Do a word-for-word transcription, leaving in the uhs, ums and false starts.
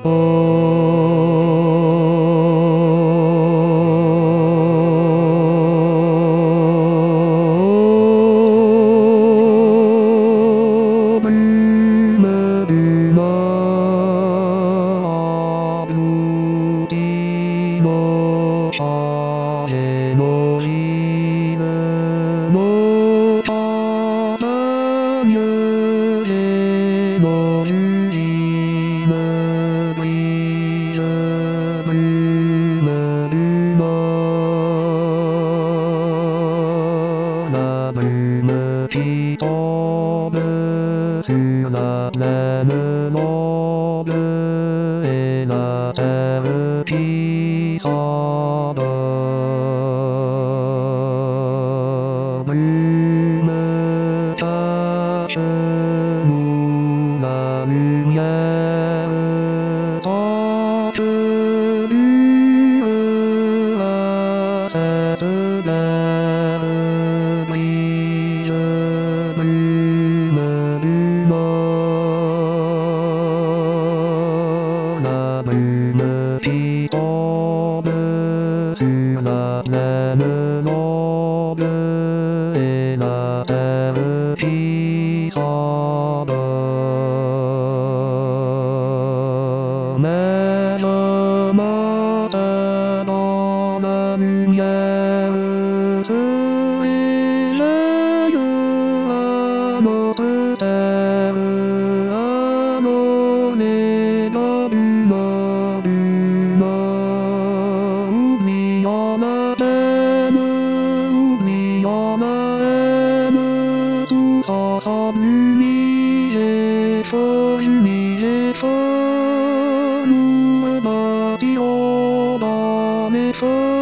qui tombe sur la plaine noble et la terre qui s'endort. Brume cache-nous la lumière, tant que durera cette guerre. Brise, brume du nord, la brume qui tombe sur la plaine noble et la terre qui s'endort. Mais un matin dans la lumière se réveillera notre terre, annonée dans du nord, du nord. Oubliant la peine, oubliant la haine, tous ensemble unis et forts, unis et forts, nous rebâtirons dans les forts.